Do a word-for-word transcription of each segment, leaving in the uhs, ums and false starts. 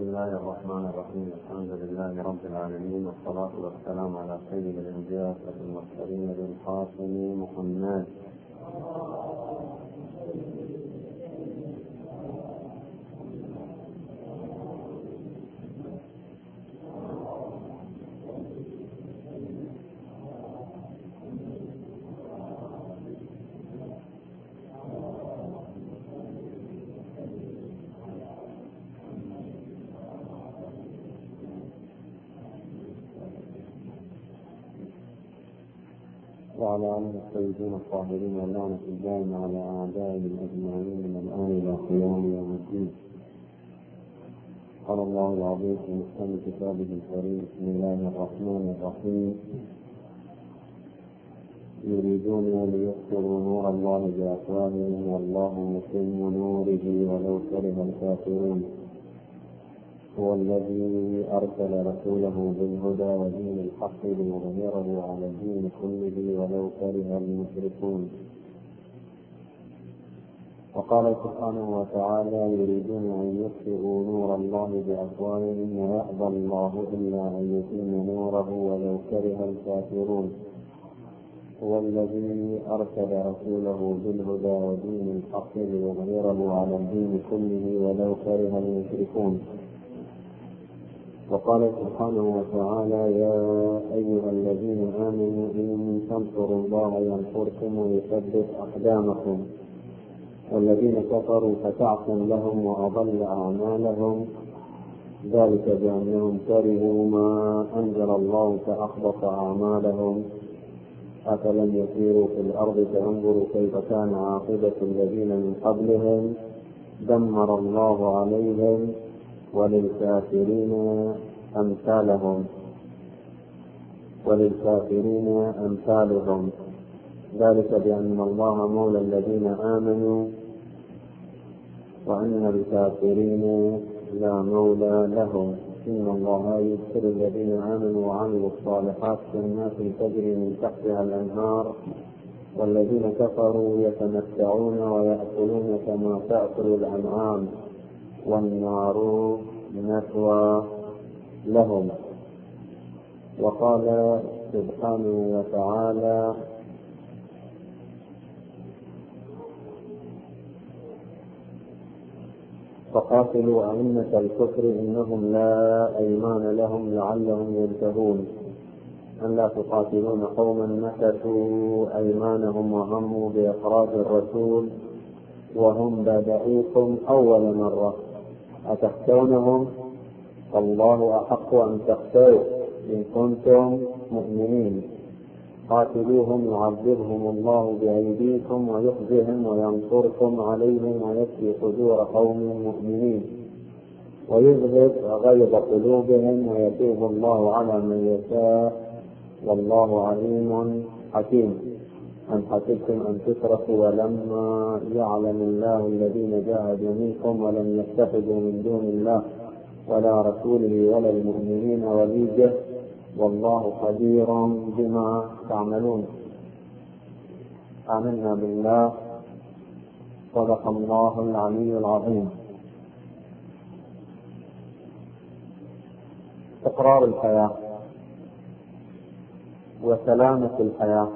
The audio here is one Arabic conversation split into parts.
الله الرحمن الرحيم. الحمد لله رب العالمين، والصلاة والسلام على سيد الأنبياء والمرسلين بالقاسم محمد. وعلى آله الطيبين الطاهرين واللعنة الدائمة على أعدائهم أجمعين من الآن إلى قيام يوم الدين. قال الله العظيم في محكم كتابه الكريم: بسم الله الرحمن الرحيم. يريدون ليطفئوا نور الله بأفواههم والله متم نوره ولو كره الكافرون. هو الذي أرسل رسوله بالهدى ودين الحق ليظهره على الدين كله ولو كره المشركون. وقال سبحانه وتعالى: يريدون أن يطفئوا نور الله بأفواههم ويأبى الله إلا أن يتم نوره ولو كره الكافرون. هو الذي أرسل رسوله بالهدى ودين الحق ليظهره على الدين كله ولو كره المشركون. وقال سبحانه وتعالى: يا أيها الذين آمنوا إن تنصروا الله ينصركم ويثبت أقدامكم. والذين كفروا فتعصم لهم وأضل أعمالهم، ذلك بأنهم كرهوا ما أنزل الله فأحبط أعمالهم. أفلم يسيروا في الأرض فينظروا كيف كان عاقبة الذين من قبلهم دمر الله عليهم وللكافرين أمثالهم وللكافرين أمثالهم ذلك بأن الله مولى الذين آمنوا وأن الكافرين لا مولى لهم. إن الله يدخل الذين آمنوا وعملوا الصالحات جنات تجري من تحتها الأنهار، والذين كفروا يتمتعون ويأكلون كما تأكل الأنعام والنار مثوى لهم. وقال سبحانه وتعالى: فقاتلوا أئمة الكفر إنهم لا أيمان لهم لعلهم ينتهون. أن لا تقاتلون قوما نكثوا أيمانهم وهموا بإخراج الرسول وهم بدأوكم أول مرة أتخشونهم؟ فالله أحق أن تخشوه إن كنتم مؤمنين. قاتلوهم يعذبهم الله بأيديكم ويخزهم وينصركم عليهم ويكفي صدور قوم مؤمنين ويذهب غيظ قلوبهم ويتوب الله على من يشاء والله عليم حكيم. أم حسبتم أن تتركوا ولما يعلم الله الذين جاهدوا منكم ولم يتخذوا من دون الله ولا رسوله ولا المؤمنين وليجة والله خبير بما تعملون. آمنا بالله. صدق الله العلي العظيم. استقرار الحياة وسلامة الحياة،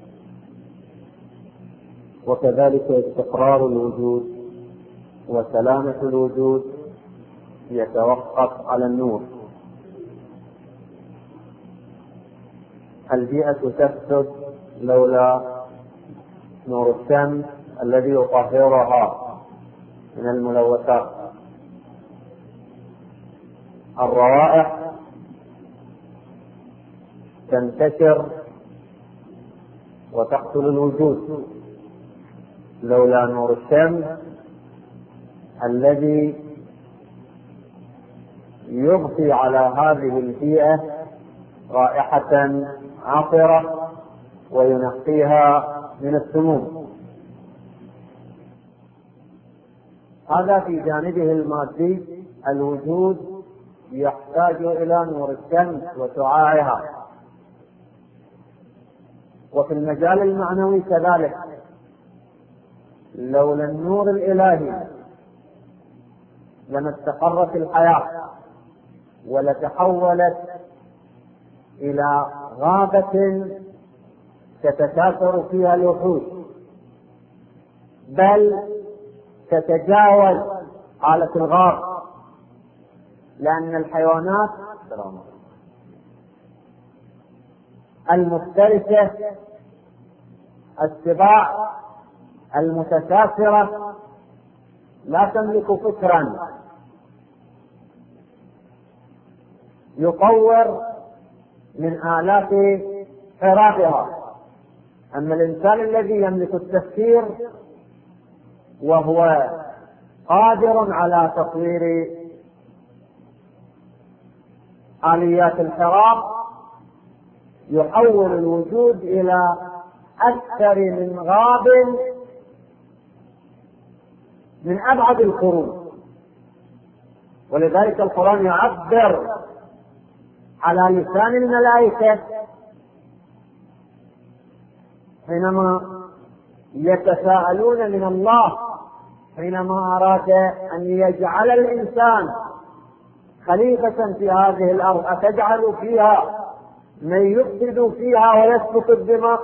وكذلك استقرار الوجود وسلامة الوجود يتوقف على النور. البيئة تفسد لولا نور الشمس الذي يطهرها من الملوثات. الروائح تنتشر وتقتل الوجود لولا نور الشمس الذي يضفي على هذه البيئة رائحة عطرة وينقيها من السموم. هذا في جانبه المادي. الوجود يحتاج إلى نور الشمس وشعاعها. وفي المجال المعنوي كذلك، لولا النور الإلهي لما استقرت الحياة ولتحولت إلى غابة تتكاثر فيها الوحوش، بل تتجاوز حالة الغاب، لأن الحيوانات المفترسة السباع المتكاثرة لا تملك فكرا يطور من آلاف حرابها. أما الإنسان الذي يملك التفكير وهو قادر على تطوير آليات الحراب يحول الوجود إلى أكثر من غاب من أبعد القرون. ولذلك القرآن يعبر على لسان الملائكة حينما يتساءلون من الله حينما أراد أن يجعل الإنسان خليفة في هذه الأرض: أتجعل فيها من يفسد فيها ويسفك الدماء؟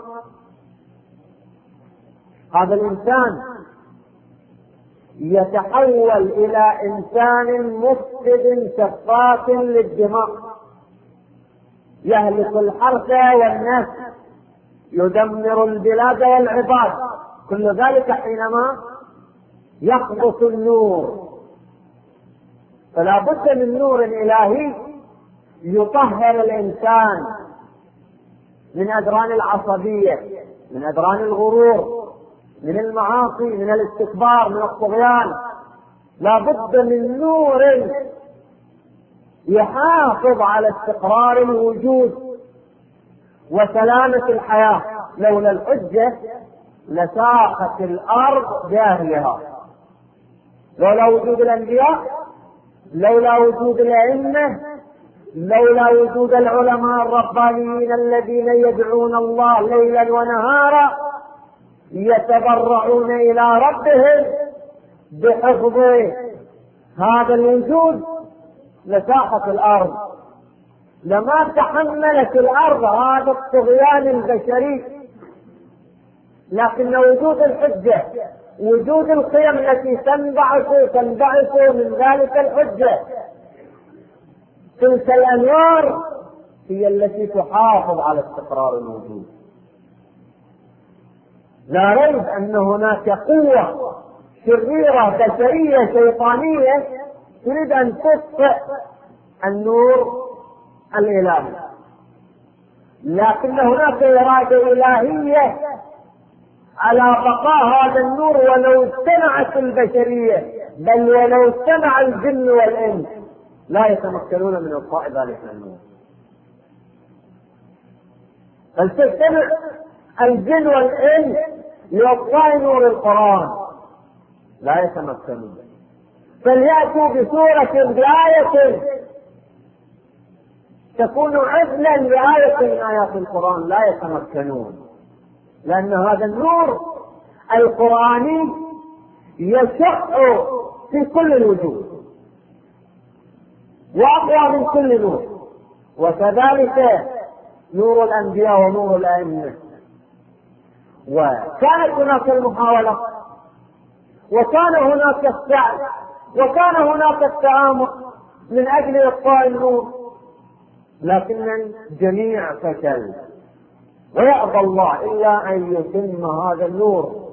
هذا الإنسان يتحول إلى إنسان مفسد سفاك للدماء، يهلك الحرث والنسل، يدمر البلاد والعباد. كل ذلك حينما يخبط النور. فلا بد من نور إلهي يطهر الإنسان من أدران العصبية، من أدران الغرور، من المعاصي، من الاستكبار، من الطغيان. لا بد من نور يحافظ على استقرار الوجود وسلامة الحياة. لولا الحجة لساقت الأرض بأهلها. لولا وجود الأنبياء، لولا وجود الأئمة، لولا وجود العلماء الربانيين الذين يدعون الله ليلا ونهارا يتضرعون إلى ربهم بحفظ هذا الوجود، لساقت الأرض. لما تحملت الأرض هذا الطغيان البشري. لكن وجود الحجة، وجود القيم التي تنبعث تنبعث من ذلك الحجة، تلك الأنوار هي التي تحافظ على استقرار الوجود. لا ريب أن هناك قوة شريرة بشرية شيطانية تريد أن تطفئ النور الإلهي، لكن هناك إرادة إلهية على بقاء هذا النور ولو اجتمعت البشرية، بل ولو اجتمع الجن والإنس لا يتمكنون من إطفاء ذلك النور. بل تجتمع الجن والإنس لإطفاء نور القرآن لا يتمكنون. فليأتوا بسورة بآية تكون عدلا لآية من آيات القرآن، لا يتمكنون، لأن هذا النور القرآني يشع في كل الوجود وأقوى من كل نور. وكذلك نور الأنبياء ونور الأئمة. وكانت هناك المحاولة، وكان هناك السعي، وكان هناك التآمر من أجل إطفاء النور، لكن الجميع فشل. ويأبى الله إلا أن يتم هذا النور،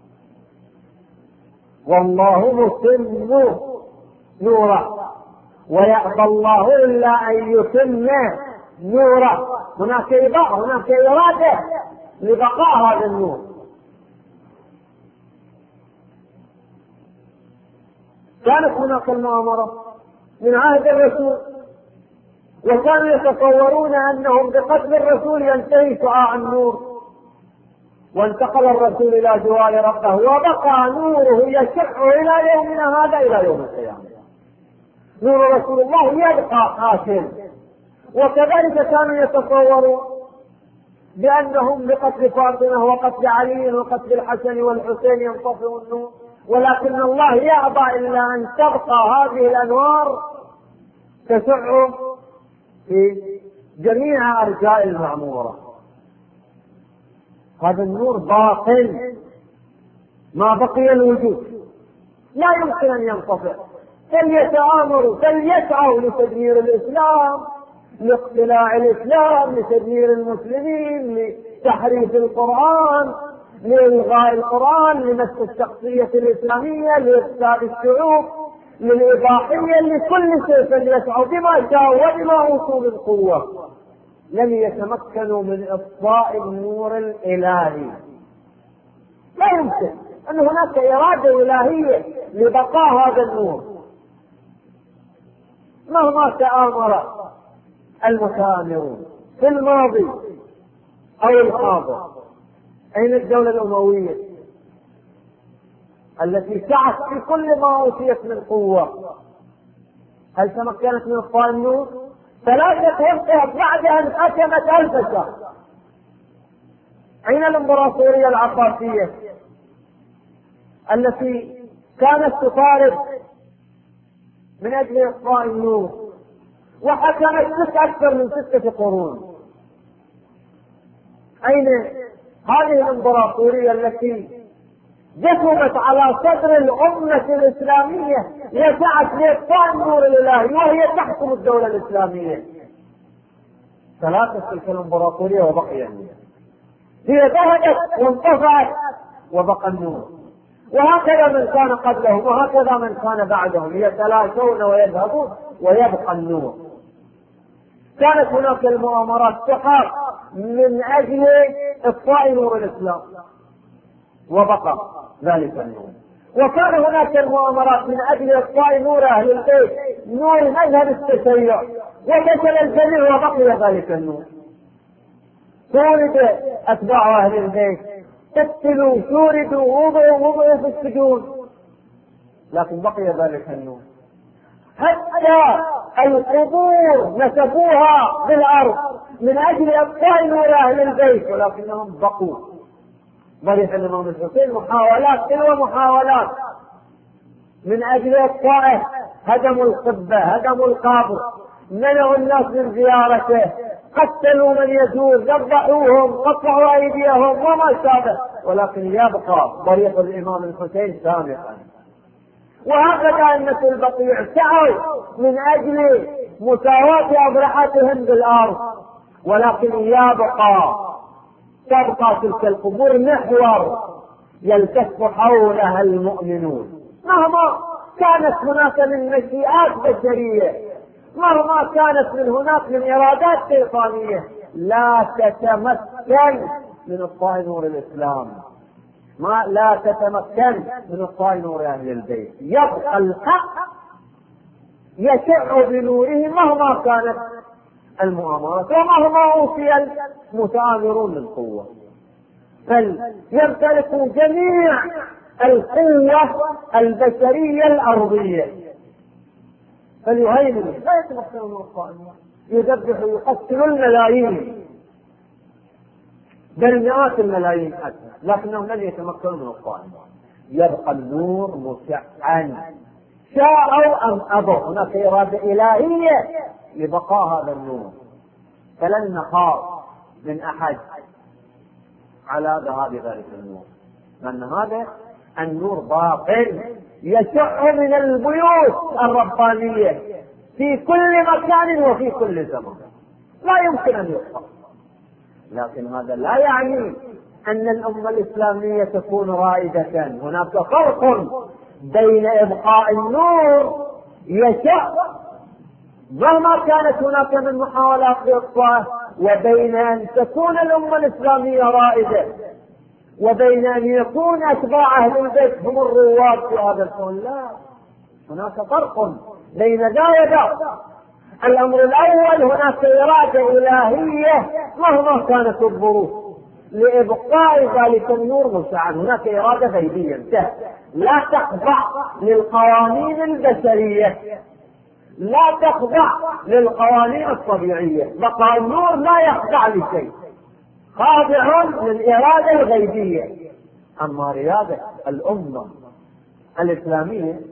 والله متم نوره، ويأبى الله إلا أن يتم نوره. هناك إباء، هناك إرادة لبقاء هذا النور. كانت هناك المؤامرة من عهد الرسول، وكانوا يتصورون أنهم بقتل الرسول ينتهي شعاع النور، وانتقل الرسول إلى جوار ربه وبقى نوره يشع إلى يومنا هذا، إلى يوم القيامة. نور رسول الله يبقى قاتل. وكذلك كانوا يتصورون بأنهم بقتل فاطمة وقتل علي وقتل الحسن والحسين ينطفئ النور، ولكن الله يأبى إلا أن تبقى هذه الأنوار تشع في جميع أرجاء المعمورة. هذا النور باطل، ما بقي الوجود، لا يمكن أن ينطفئ. فليتآمروا، فليسعوا لتدمير الإسلام، لاقتلاع الإسلام، لتدمير المسلمين، لتحريف القرآن، لإلغاء القرآن، لمس الشخصية الإسلامية، لإفساد الشعوب، للإباحية، لكل شيء. فليسعوا بما شاءوا وبما أوتوا من قوة، لم يتمكنوا من إطفاء النور الإلهي. لا يمكن أن هناك إرادة إلهية لبقاء هذا النور مهما تآمر المتآمرون في الماضي أو الحاضر. أين الدولة الأموية التي سعت في كل ما أوتيت من قوة؟ هل تمكنت من إطفاء النور؟ ثلاثة وقت بعد أن حكمت ألف شهر. أين الإمبراطورية العباسية التي كانت تطالب من أجل إطفاء النور وحكمت أكثر من ستة قرون؟ أين هذه الإمبراطورية التي جثمت على صدر الأمة الإسلامية وسعت لإطفاء النور الإلهي وهي تحكم الدولة الإسلامية؟ ثلاثة تلك الإمبراطورية وبقي النور. هي ذهبت وانطفأت وبقى النور. وهكذا من كان قبلهم وهكذا من كان بعدهم، يتلاشون ويذهبون ويبقى النور. كانت هناك المؤامرات تحاق من أجل إطفاء نور الإسلام وبقى ذلك النور، وكان هناك المؤامرات من أجل إطفاء نور أهل البيت، نور مذهب التشيع، وفشل الجميع وبقي ذلك النور. شورد أتباع أهل البيت، قتلوا، شوردوا، وضعوا وضعوا في السجون، لكن بقي ذلك النور. حتى القبور نسفوها بالأرض من أجل إبقاء نور أهل البيت، ولكنهم بقوا. ضرب الإمام الحسين محاولات تلو محاولات من أجل إبقائه، هدموا القبة، هدموا القبر، منعوا الناس من زيارته، قتلوا من يزور، ذبحوهم، قطعوا أيديهم وما شابه، ولكن يبقى طريق الإمام الحسين سامحا. وهكذا أئمة البقيع سعوا من أجل مساواة أضرحتهم بالأرض، ولكن يبقى تبقى تلك القبور محور يلتف حولها المؤمنون. مهما كانت هناك من مشيئات بشرية، مهما كانت من هناك من إرادات شيطانية، لا تتمكن من إطفاء نور الإسلام، ما لا تتمكن من إطفاء نور أهل البيت. يبقى الحق يشع بنوره مهما كانت المؤامرات ومهما أوتي المتآمرون من قوة. فليمتلكوا جميع القوة البشرية الأرضية، فليهيمنوا لا يتمكنون من إطفاء النور، يذبحوا ويقتلوا الملايين، بل مئات الملايين حتى، لكنهم لن يتمكنوا من إطفاء النور. يبقى النور مشعا شاءوا أم أبوا. هناك إرادة إلهية لبقاء هذا النور، فلن نخاف من أحد على ذهاب ذلك النور، لأن هذا النور باطل يشع من البيوت الربانية في كل مكان وفي كل زمان، لا يمكن أن يطفأ. لكن هذا لا يعني أن الأمة الإسلامية تكون رائدة. هناك فرق بين إبقاء النور يشع مهما كانت هناك من محاولات لإطفائه، وبين أن تكون الأمة الإسلامية رائدة، وبين أن يكون أتباع أهل البيت هم الرواد في هذا الكون. لا، هناك فرق بين ذا وذا. الأمر الأول، هناك إرادة إلهية مهما كانت الظروف لإبقاء ذلك النور مشعا. هناك إرادة غيبية لا تخضع للقوانين البشرية، لا تخضع للقوانين الطبيعية. بقاء النور لا يخضع لشيء، خاضع للإرادة الغيبية. أما ريادة الأمة الإسلامية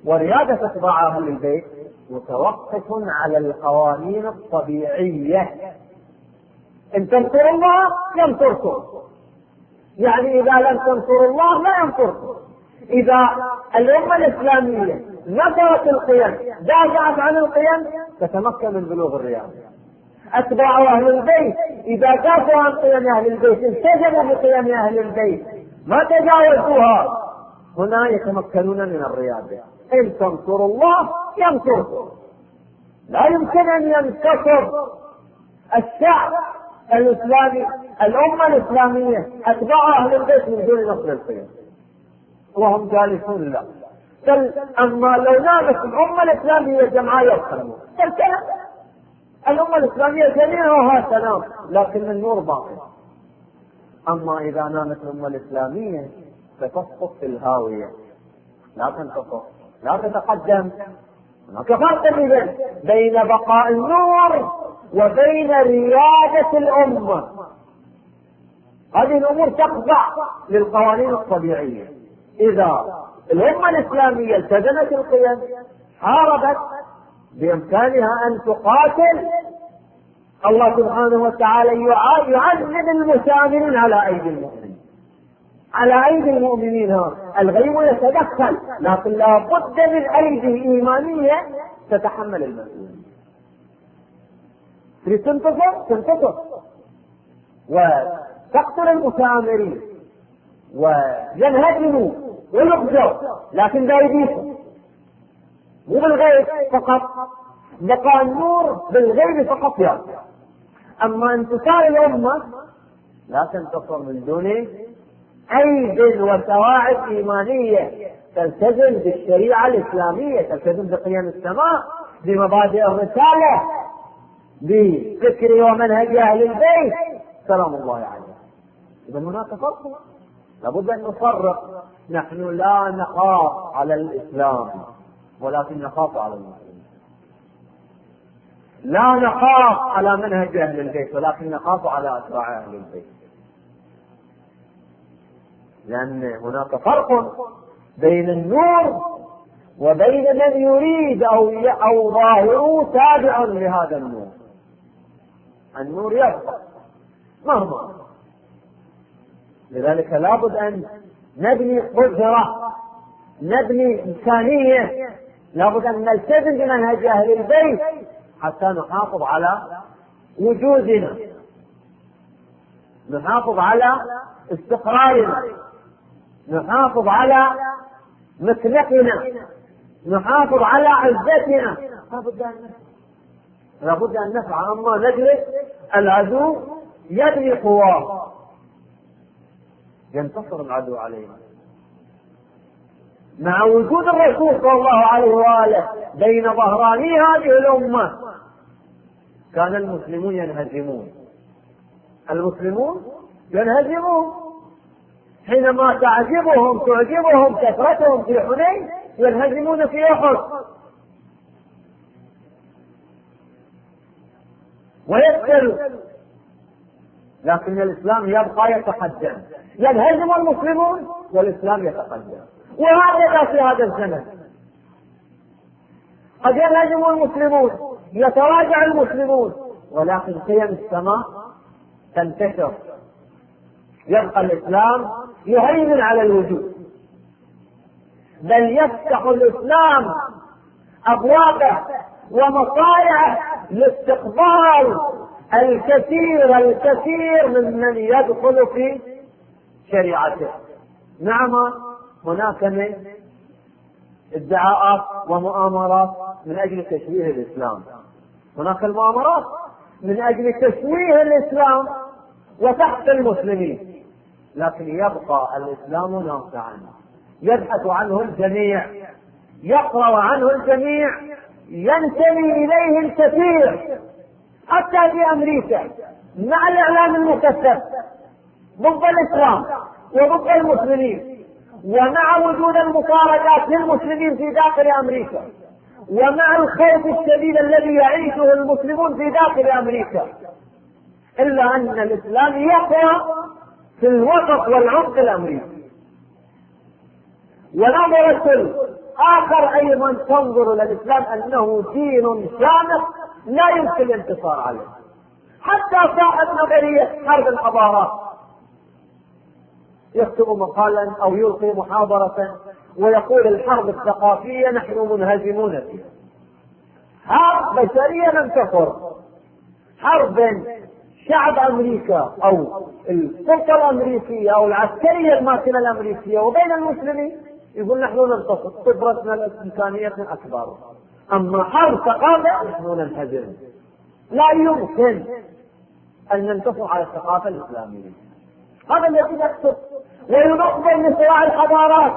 وريادة أتباع أهل البيت متوقف على القوانين الطبيعية. إن تنصروا الله ينصركم، يعني إذا لم تنصروا الله لا ينصركم. إذا الأمة الإسلامية نصرت القيم دافعت عن القيم تتمكن من بلوغ الرياضة. أتباع أهل البيت إذا دافعوا عن قيم أهل البيت التزموا بقيم أهل البيت ما تجاوزوها، هنا يتمكنون من الرياضة. إن تنصروا الله ينصركم. لا يمكن أن ينتصر الشعب الإسلامي الأمة الإسلامية أتباع أهل البيت من دون نصر القيم وهم جالسون. لا بل أما لو نامت الأمة الإسلامية جمعاء يرحمون فالكلام الأمة الإسلامية جميعها تنام لكن النور باقي. أما إذا نامت الأمة الإسلامية فتسقط في الهاوية، لا تنتصر لا تتقدم. هناك فرق بين بقاء النور وبين ريادة الأمة. هذه الأمور تخضع للقوانين الطبيعية. إذا الأمة الإسلامية التزمت القيم حاربت بإمكانها أن تقاتل. الله سبحانه وتعالى يعذب المسامرين على أيدي المؤمنين على أيدي المؤمنين. الغيب يتدخل لكن لا بد من أيدي إيمانية تتحمل المسؤولية. تنتصر تنتصر وتقتل المسامرين وينهدموا ويقتلوا لكن بأيديهم مو بالغيب فقط. بقاء النور بالغيب فقط يعني. أما انتصار الأمة لا تنتصر من دون أيد وسواعد إيمانية تلتزم بالشريعة الإسلامية، تلتزم بقيم السماء، بمبادئ الرسالة، بفكر ومنهج أهل البيت سلام الله عليه. إذا هناك فرق، لابد أن نفرق. نحن لا نخاف على الإسلام ولكن نخاف على المسلمين. لا نخاف على منهج أهل البيت ولكن نخاف على أتباع أهل البيت، لأن هناك فرق بين النور وبين من يريد أو أو ظاهره تابع لهذا النور. النور يبقى مهما. لذلك لابد أن نبني قدرة، نبني إمكانية، لابد أن نلتزم بمنهج أهل البيت حتى نحافظ على وجودنا، نحافظ على استقرارنا، نحافظ على مكنتنا، نحافظ على عزتنا. لابد أن نفعل. أما نجلس العدو يبني قواه ينتصر العدو علينا. مع وجود الرسول صلى الله عليه وآله بين ظهراني هذه الأمة كان المسلمون ينهزمون. المسلمون ينهزمون حينما تعجبهم تعجبهم كثرتهم في حنين ينهزمون في أحد ويقتل. لكن الإسلام يبقى يتقدم، ينهزم المسلمون والإسلام يتقدم. وهكذا في هذا الزمن قد ينهزم المسلمون يتراجع المسلمون ولكن قيم السماء تنتشر، يبقى الإسلام يهيمن على الوجود، بل يفتح الإسلام أبوابه ومصارعه لاستقبال الكثير الكثير ممن يدخل في شريعته. نعم هناك من ادعاءات ومؤامرات من أجل تشويه الإسلام، هناك المؤامرات من أجل تشويه الإسلام وتحت المسلمين، لكن يبقى الإسلام ناصعا يبحث عنه الجميع، يقرأ عنه الجميع، ينتمي إليه الكثير حتى في أمريكا مع الإعلام المكثف ضد الإسلام وضد المسلمين، ومع وجود المطاردات للمسلمين في داخل أمريكا، ومع الخوف الشديد الذي يعيشه المسلمون في داخل أمريكا، إلا أن الإسلام يقوى في الوسط والعمق الأمريكي. ونظرة آخر أيضا تنظر إلى الإسلام أنه دين شامخ لا يمكن الانتصار عليه. حتى صاحب نظرية حرب الحضارات يكتب مقالا أو يلقي محاضرة ويقول الحرب الثقافية نحن منهزمون فيها. حرب بشرية لم تفر، حرب بين شعب أمريكا أو السلطة الأمريكية أو العسكرية الماكنة الأمريكية وبين المسلمين، يقول نحن ننتصر، قدرتنا الإمكانية أكبر. أما حرب ثقافة نحن ننهزم، لا يمكن أن ننتصر على الثقافة الإسلامية. هذا الذي يكتب وينظم لصراع الحضارات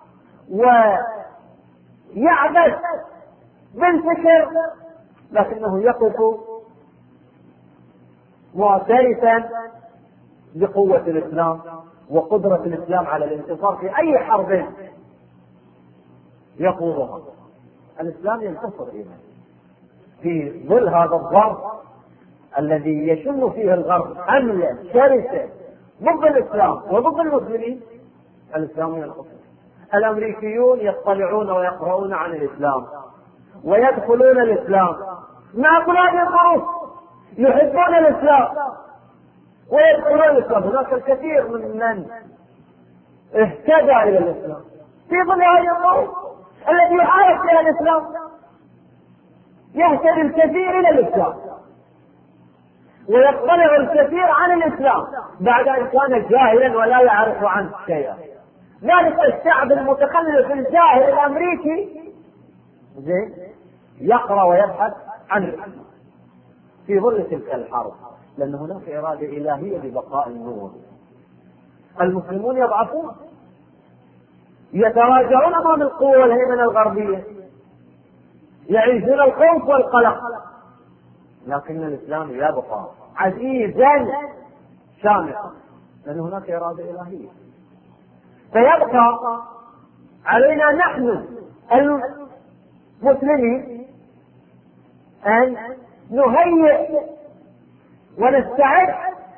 ويعبث بالفكر، لكنه يقف معترفا بقوة الإسلام وقدرة الإسلام على الانتصار في أي حرب يقودها. الإسلام ينتصر إذن في ظل هذا الضرب الذي يشن فيه الغرب حملة شرسة ضد الإسلام وضد المسلمين. الإسلام ينتصر. الأمريكيون يطلعون ويقرؤون عن الإسلام ويدخلون الإسلام مع كل هذه الظروف، يحبون الإسلام ويدخلون الإسلام. هناك الكثير من من اهتدى إلى الإسلام في ظل هذه الظروف التي يحارب فيها الإسلام، يهتدي الكثير إلى الإسلام ويطلع الكثير عن الإسلام بعد أن كان جاهلا ولا يعرف عنه شيئا. ذلك الشعب المتخلف الجاهل الأمريكي زين يقرأ ويبحث عن الإسلام في ظل تلك الحرب، لأن هناك إرادة إلهية لبقاء النور. المسلمون يضعفون، يتراجعون أمام القوة والهيمنة الغربية، يعيشون الخوف والقلق، لكن الإسلام يبقى عزيزا شامخا لأن هناك إرادة إلهية. فيبقى علينا نحن المسلمين أن نهيئ ونستعد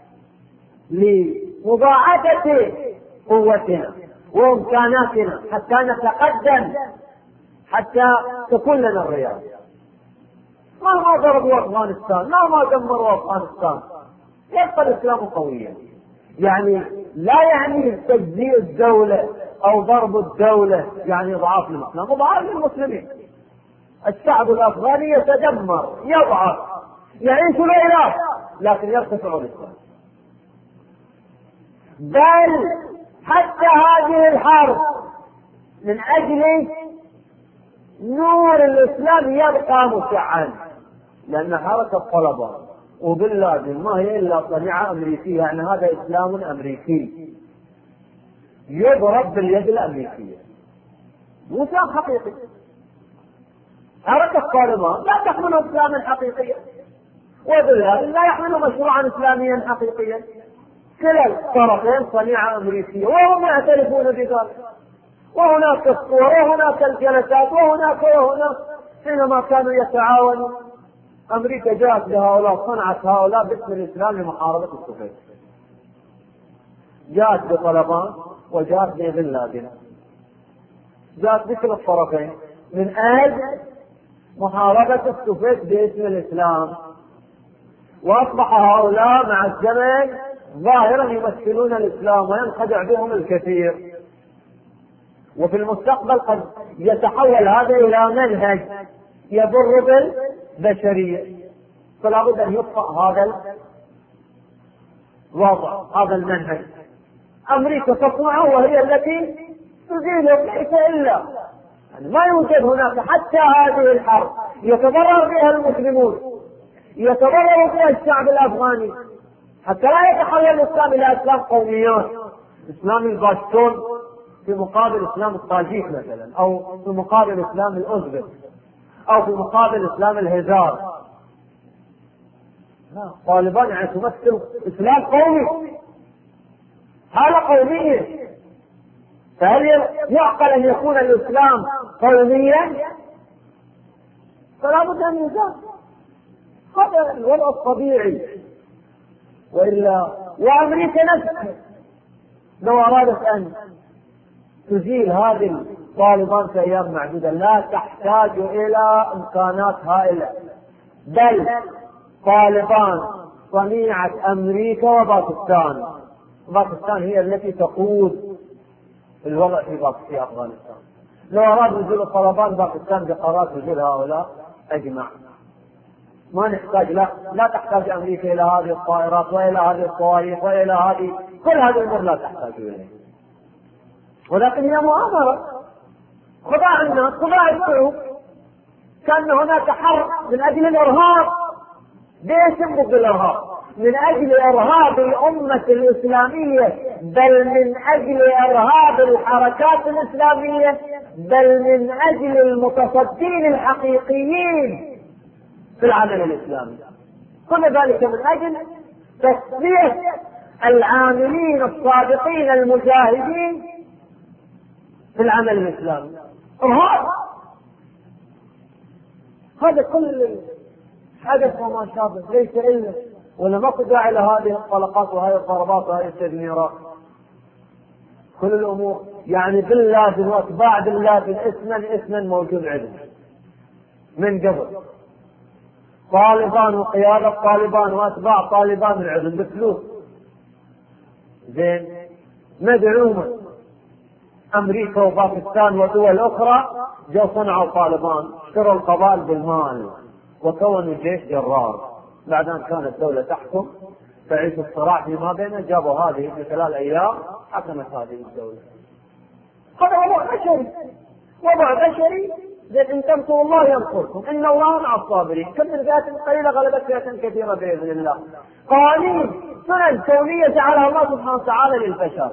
لمضاعفة قوتنا وإمكاناتنا حتى نتقدم، حتى تكون لنا الرياضة. مهما ضربوا أفغانستان، مهما دمروا أفغانستان، يبقى الإسلام قويا. يعني لا يعني تجزيء الدولة أو ضرب الدولة يعني ضعاف الإسلام، وضعاف المسلمين. الشعب الأفغاني يتدمر، يضعف، يعيش العراق، لكن يرتفع الإسلام. بل حتى هذه الحرب من أجل نور الإسلام يبقى مشعا، لأن حركة طلبة وبن لادن ما هي إلا صنيعة أمريكية، يعني هذا إسلام أمريكي يضرب باليد الأمريكية، مو إسلام حقيقي. حركة طالبان لا تحمل إسلاما حقيقيا، وبن لادن لا يحمل مشروعا إسلاميا حقيقيا. كلا الطرفين صنيعة أمريكية وهم يعترفون بذلك. وهناك الصور وهناك الجلسات وهناك وهناك حينما كانوا يتعاونوا أمريكا جاءت لهؤلاء، صنعت هؤلاء باسم الإسلام لمحاربة الكفر، جاءت بطلبان وجاءت ببن لادن، جاءت بكل الطرفين من أجل محاربة الكفر باسم الإسلام. وأصبح هؤلاء مع الزمن ظاهرا يمثلون الإسلام وينخدع بهم الكثير، وفي المستقبل قد يتحول هذا إلى منهج يضر بالبشرية، فلا بد أن يبقى هذا الوضع، هذا المنهج. أمريكا تصنعه وهي التي تزيله، ليس إلا يعني ما يوجد هناك. حتى هذه الحرب يتضرر بها المسلمون، يتضرر بها الشعب الأفغاني، حتى لا يتحول الإسلام إلى إسلام قوميات، إسلام الباشتون في مقابل إسلام الطاجيك مثلا، أو في مقابل إسلام الأوزبك، أو في مقابل إسلام الهزار. طالبان يعني تمثل إسلام قومي، حالة قومية. فهل يعقل أن يكون الإسلام قوميا؟ فلا بد أن يزال، هذا الوضع الطبيعي. وإلا وأمريكا نفسها لو أرادت أن تزيل هذه طالبان في أيام معدودة لا تحتاج إلى إمكانات هائلة، بل طالبان صنيعة أمريكا وباكستان. باكستان هي التي تقود الوضع في في أفغانستان. لو أراد نزول طالبان باكستان بقرار نزول هؤلاء أجمع. ما نحتاج، لا لا تحتاج أمريكا إلى هذه الطائرات وإلى هذه الصواريخ وإلى هذه، كل هذه الأمور لا تحتاج إليها، ولكن هي مؤامرة خداع الناس، خداع الشعوب، كأن هناك حرب من أجل الإرهاب. ليش ضد الإرهاب؟ من أجل إرهاب الأمة الإسلامية، بل من أجل إرهاب الحركات الإسلامية، بل من أجل المتصدين الحقيقيين في العمل الإسلامي. كل ذلك من أجل تسلية العاملين الصادقين المجاهدين في العمل الإسلامي. إرهاب. هذا كل حدث وما شابه ليس إلا، ولا ماكو داعي لهذه الطلقات وهذه الضربات وهذه التدميرات. كل الأمور يعني باللازم وأتباع باللازم اسما اسما موجود عندهم من قبل. طالبان وقيادة طالبان وأتباع طالبان من عندهم بفلوس زين مدعومة. أمريكا وباكستان ودول أخرى جو صنعوا طالبان، اشتروا القبائل بالمال وكونوا جيش جرار. بعد أن كانت دولة تحكم تعيش الصراع فيما بينه، جابوا هذه في خلال أيام حكمت هذه الدولة. هذا وضع بشري، وضع بشري. إن تنصروا الله ينصركم، إن الله مع الصابرين. كم من فئة قليلة غلبت فئة كثيرة بإذن الله. قوانين سنن كونية جعلها الله سبحانه وتعالى للبشر.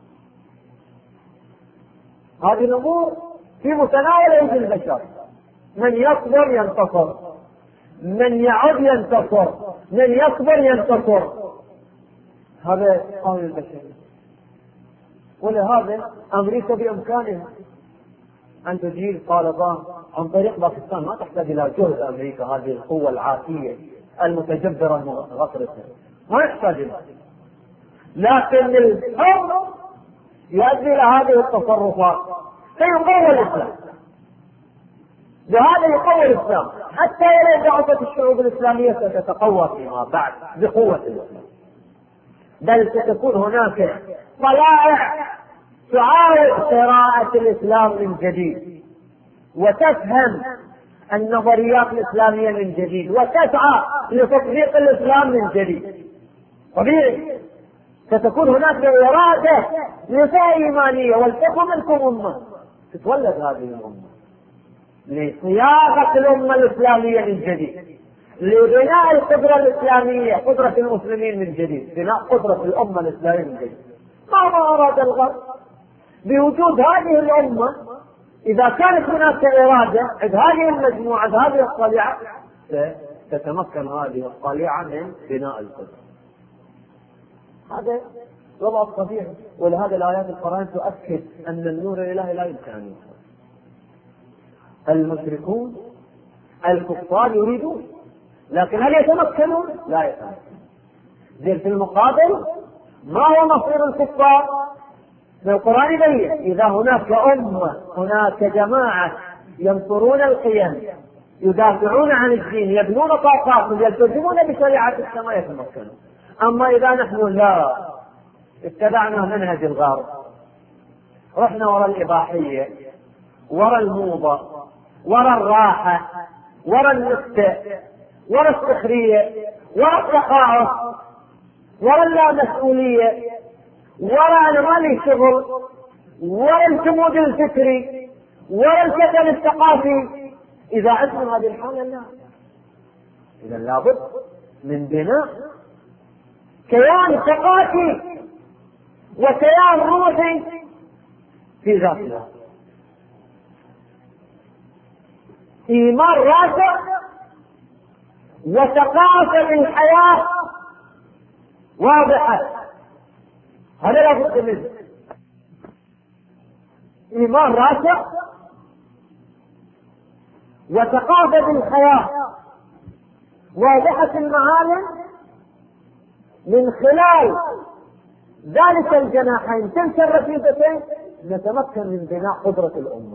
هذه الأمور في متناول أيدي البشر. من يصبر ينتصر، من يعد ينتصر، من يصبر ينتصر. هذا قانون البشرية. ولهذا أمريكا بإمكانها أن تجيب طالبان عن طريق باكستان، ما تحتاج إلى جهد أمريكا، هذه القوة العاتية المتجبرة المغطرسة ما يحتاج إليها. لكن الحرب يؤدي إلى هذه التصرفات فيقوي الإسلام. بهذا يقوي الإسلام حتى ولو ضعفت الشعوب الإسلامية ستتقوى فيما بعد بقوة الإسلام، بل ستكون هناك طلائع تعاود قراءة الإسلام من جديد، وتفهم النظريات الإسلامية من جديد، وتسعى لتطبيق الإسلام من جديد. طبيعي ستكون هناك إرادة لفئة إيمانية، ولتكن منكم أمة تتولد هذه الأمة لصياغة الأمة الإسلامية من جديد، لبناء القدرة الإسلامية، قدرة المسلمين من جديد، بناء قدرة الأمة الإسلامية من جديد. ماذا أراد الغرب؟ بوجود هذه الأمة، إذا كانت هناك إرادة عند هذه المجموعة عند هذه الطليعة تتمكن هذه الطليعة من بناء القدرة. هذا وضع طبيعي. ولهذا الآيات القرآن تؤكد أن النور الإلهي لا يمكن أن يدخل. المشركون الكفار يريدون، لكن هل يتمكنون؟ لا يتمكنون. زين في المقابل ما هو مصير الكفار؟ القرآن يبين إذا هناك أمة، هناك جماعة ينصرون القيم، يدافعون عن الدين، يبنون طاقاتهم، يلتزمون بشريعة السماء، يتمكنون. أما إذا نحن لا اتبعنا منهج الغرب، رحنا وراء الإباحية، وراء الموضة، وراء الراحة، وراء النكتة، وراء السخرية، وراء التقاعس، وراء اللامسؤولية، وراء أنا مالي شغل، وراء الجمود الفكري، وراء الكتل الثقافي، إذا عشنا هذه الحالة لا، إذا لابد من بناء كيان ثقافي وكيان روحي في ذاتنا، إيمان راسخ وثقافة بالحياة واضحة. هذا لابد منه، إيمان راسخ وثقافة بالحياة واضحة المعالم، من خلال ذلك الجناحين تلك الرفيقتين نتمكن من بناء قدرة الأمة.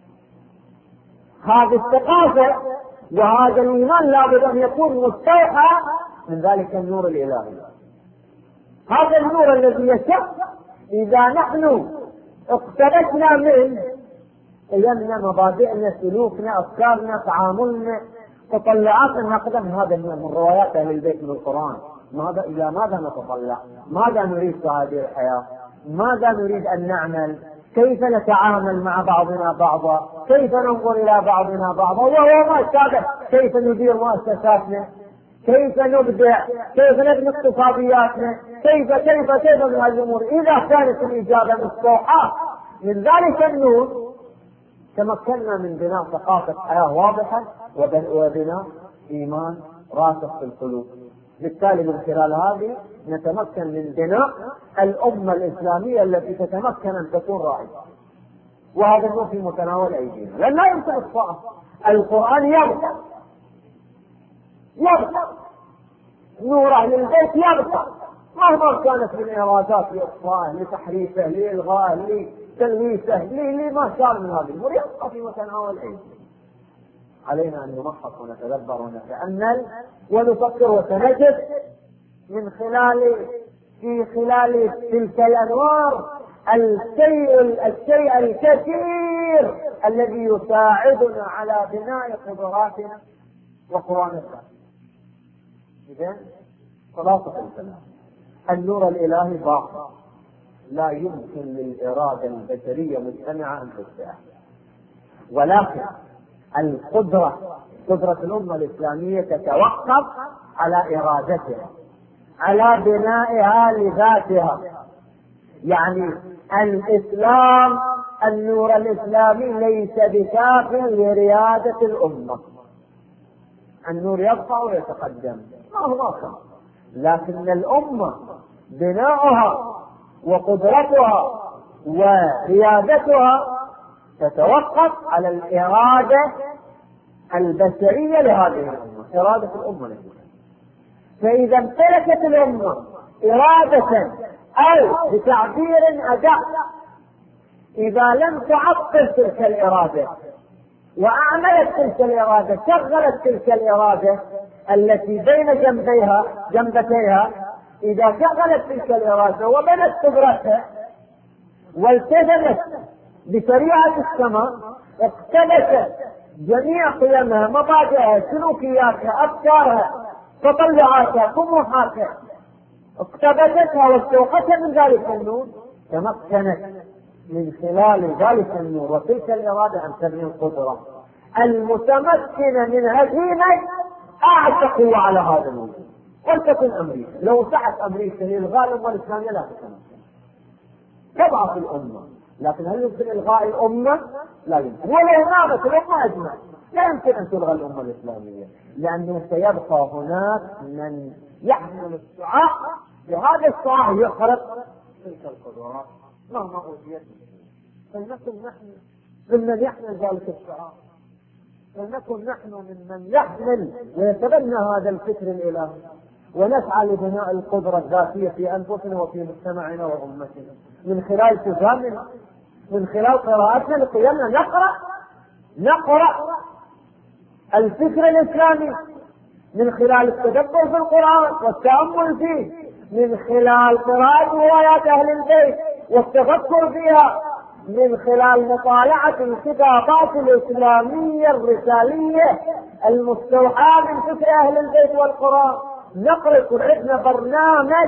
هذه الثقافة وهذا الإيمان لابد أن يكون مستوحى من ذلك النور الإلهي. هذا النور الذي يشع إذا نحن اقتبسنا منه قيمنا، مبادئنا، سلوكنا، أفكارنا، تعاملنا، تطلعاتنا، نقدم هذا من روايات أهل البيت من القرآن. ماذا إلى ماذا نتطلع؟ ماذا نريد في هذه الحياة؟ ماذا نريد أن نعمل؟ كيف نتعامل مع بعضنا بعضا؟ كيف ننظر إلى بعضنا بعضا؟ وهو ما شابه كيف ندير مؤسساتنا؟ كيف نبدع؟ كيف نبني اقتصادياتنا؟ كيف كيف كيف من هذه الأمور. إذا كانت الإجابة مستوحاة من ذلك النور تمكنا من بناء ثقافة حياة واضحة وبناء إيمان راسخ في القلوب. بالتالي من خلال هذه نتمكن من بناء الأمة الإسلامية التي تتمكن أن تكون راعية، وهذا النور في متناول أيدينا، لأن لا يمكن إطفاءه. القرآن يبقى يبقى نور أهل البيت يبقى مهما كانت من إرادات لإطفائه، لتحريفه، لإلغائه، لتلويثه، لما كان من هذه الأمور يبقى في متناول أيدينا. علينا أن نمحص ونتدبر ونتأمل ونفكر ونتنجد من خلال في خلال تلك الأنوار الشيء الشيء الكثير الذي يساعدنا على بناء قدراتنا وقوانا. إذن خلاصة الكلام، النور الإلهي باقي، لا يمكن للإرادة البشرية مجتمعة أن تتبعه، ولكن القدرة قدرة الأمة الإسلامية تتوقف على إرادتها، على بنائها لذاتها. يعني الإسلام النور الإسلامي ليس بكاف لريادة الأمة. النور يبقى ويتقدم ما هو آخر، لكن الأمة بناؤها وقدرتها وريادتها تتوقف على الإرادة البشرية لهذه الأمة، إرادة الأمة لها. فإذا امتلكت الأمة إرادة أو بتعبير أدق، إذا لم تعطل تلك الإرادة وأعملت تلك الإرادة، شغلت تلك الإرادة التي بين جنبيها جنبتيها، إذا شغلت تلك الإرادة وبنت قدرتها والتزمت بشريعة السماء، اقتبست جميع قيمها، مبادئها، سلوكياتها، أفكارها، تطلعاتها، طموحاتها، اقتبستها واستوقتها من ذلك النور، تمكنت من خلال ذلك النور وتلك الإرادة أن تبني القدرة المتمكنة من هزيمة أعلى قوة على هذا النور. ولتكن أمريكا، لو سعت أمريكا لإلغاء الأمة الإسلامية لا تتمكن، تضعف الأمة، لكن هل يمكن إلغاء الأمة؟ لا يمكن. ولو نامت الأمة أجمع لا يمكن أن تلغى الأمة الإسلامية، لأنه سيبقى هناك من يحمل الشعاع، بهذا الشعاع يخرق تلك القدرات مهما أوتيت. فلنكن نحن ممن يحمل ذلك الشعاع، فلنكن نحن ممن يحمل ويتبنى هذا الفكر الإلهي، ونسعى لبناء القدرة الذاتية في أنفسنا وفي مجتمعنا وأمتنا من خلال تزامنا، من خلال قراءتنا لقيمنا. نقرأ نقرأ الفكر الإسلامي من خلال التدبر في القرآن والتأمل فيه، من خلال قراءة روايات أهل البيت والتفكر فيها، من خلال مطالعة الكتابات الإسلامية الرسالية المستوحاة من فكر أهل البيت والقرآن. نقرأ عندنا برنامج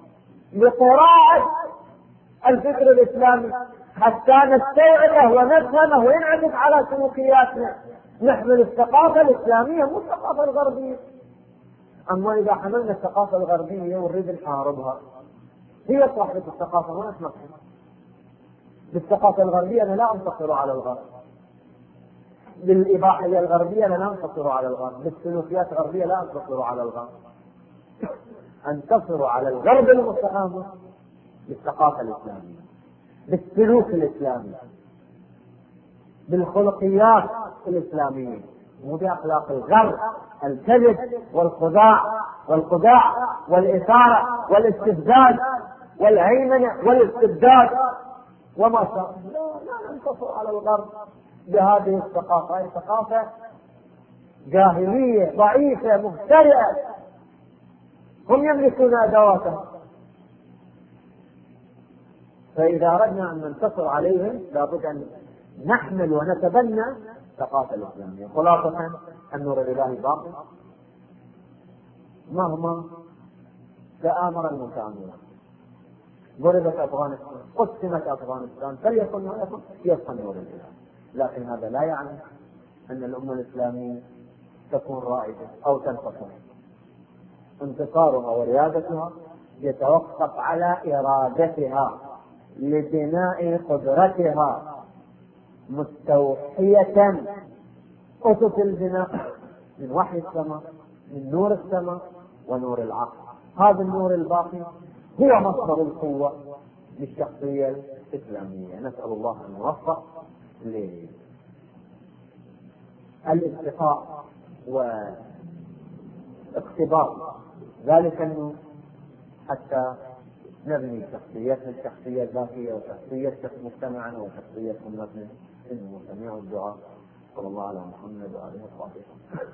لقراءة الفكر الإسلامي حتى نستوعبه ونفهمه وينعكس على سلوكياتنا. نحمل الثقافة الإسلامية مو الثقافة الغربية. أما إذا حملنا الثقافة الغربية ونريد نحاربها، هي صاحبة الثقافة ما نسمعها. بالثقافة الغربية أنا لا أنتصر على الغرب، بالإباحية الغربية أنا لا أنتصر على الغرب، بالسلوكيات الغربية لا أنتصر على الغرب. أنتصر على الغرب المستعمر بالثقافة الإسلامية، بالسلوك الإسلامي، بالخلقيات الإسلامية، مو بأخلاق الغرب، الكذب والخداع والخداع والإثارة والاستفزاز والهيمنة والاستبداد وما شاء لا لا ننتصر على الغرب بهذه الثقافة، هذه ثقافة جاهلية ضعيفة مبتدئة، هم يملكون أدواتها. فإذا أردنا أن ننتصر عليهم لابد أن نحمل ونتبنى الثقافة الإسلامية. خلاصة النور الإلهي باقي مهما تآمر المتآمرون. ضربت أفغانستان، قسمت أفغانستان، فليكن ما يكن يبقى النور الإلهي. لكن هذا لا يعني أن الأمة الإسلامية تكون رائدة أو تنتصر. انتصارها وريادتها يتوقف على إرادتها لبناء قدرتها مستوحية أسس البناء من وحي السماء، من نور السماء ونور العقل. هذا النور الباقي هو مصدر القوة للشخصية الإسلامية. نسأل الله أن يوفق للاستقاء واقتباس ذلك النور حتى نبني شخصيتنا الشخصية الذاتية وشخصية مجتمعنا وشخصية أمتنا. إنه سميع الدعاء. صلى الله على محمد وآله وصحبه.